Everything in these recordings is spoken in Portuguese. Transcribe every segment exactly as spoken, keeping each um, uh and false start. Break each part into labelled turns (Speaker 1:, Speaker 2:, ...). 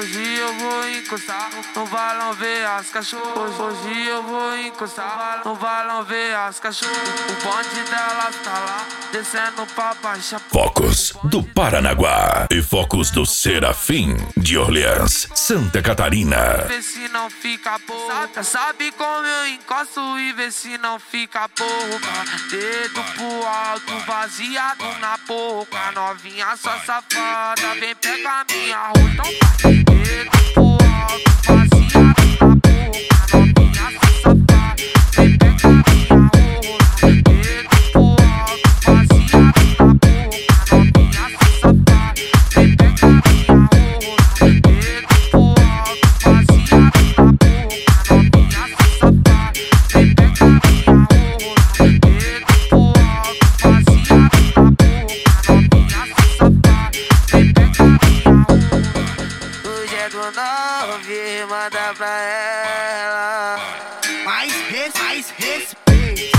Speaker 1: Hoje eu vou encostar no balão ver as cachorras. Hoje eu vou encostar no balão ver as cachorras. O bonde dela tá lá, descendo pra baixa.
Speaker 2: Focos do Paranaguá e Focos do Serafim de Orleans, Santa Catarina.
Speaker 1: Vê se não fica porra. Sabe como eu encosto e vê se não fica porra. Dedo pro alto, vaziado na boca. Novinha só safada, vem pegar minha roupa. Então vai. Dedo pro alto, vaziado na boca. Novinha só safada, vem pegar minha roupa. Dedo pro alto, vaziado na boca. Novinha só safada, vem pegar minha roupa. Dedo pro alto, vaziado na boca. Novinha só safada, vem pegar minha roupa. Dedo pro alto, vaziado na boca. Novinha só safada, vem pegar minha roupa. Hoje é do nove, manda pra ela.
Speaker 3: Mais res, mais respeito.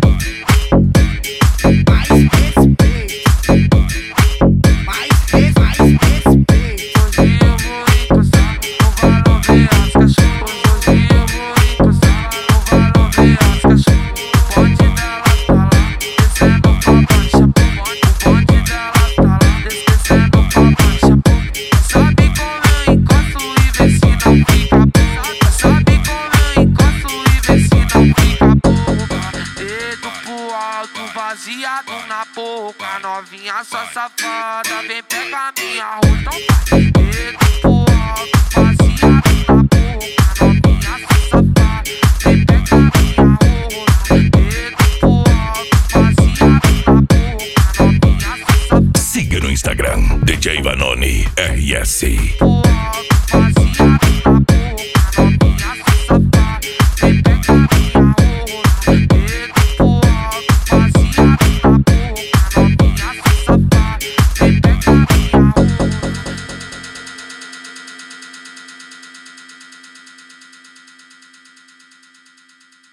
Speaker 3: Mais respeito. Mais res, mais respeito.
Speaker 1: Hoje eu vou encostar no balão ver as cachorras. Hoje eu vou encostar no balão ver as cachorras. O bonde dela tá lá, descendo pra baixa. O bonde dela tá lá, descendo pra baixa. Sabe como eu encosto e vê se não fica porra. Sabe como eu encosto e vê se não fica porra. Dedo pro alto, vaziado na boca. Novinha só safada, vem pegar minha roupa. Então vai. Dedo pro alto, vaziado na boca. Novinha só safada, vem pegar minha roupa. Dedo pro alto, vaziado na boca. Novinha só safada.
Speaker 2: Siga no Instagram, D J Vanoni R S.